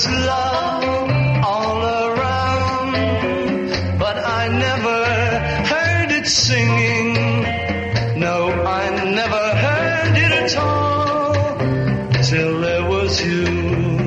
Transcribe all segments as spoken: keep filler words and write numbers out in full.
was love all around, but I never heard it singing. No, I never heard it at all till there was you.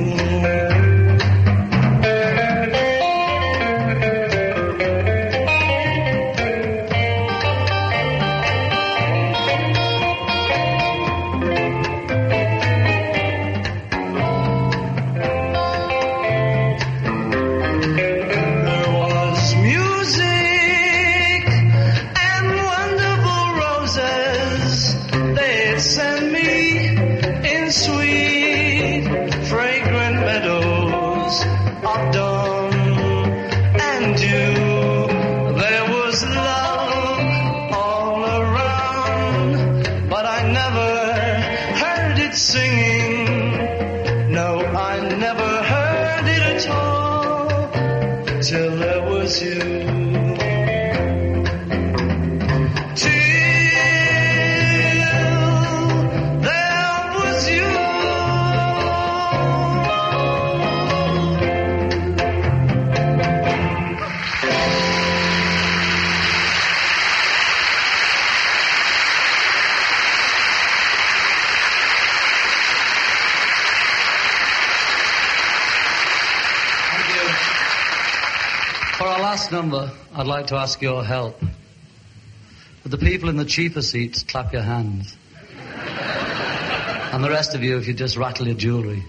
Number, I'd like to ask your help. Would the people in the cheaper seats clap your hands? And the rest of you, if you just rattle your jewellery.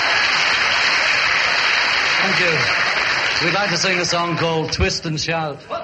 Thank you. We'd like to sing a song called Twist and Shout.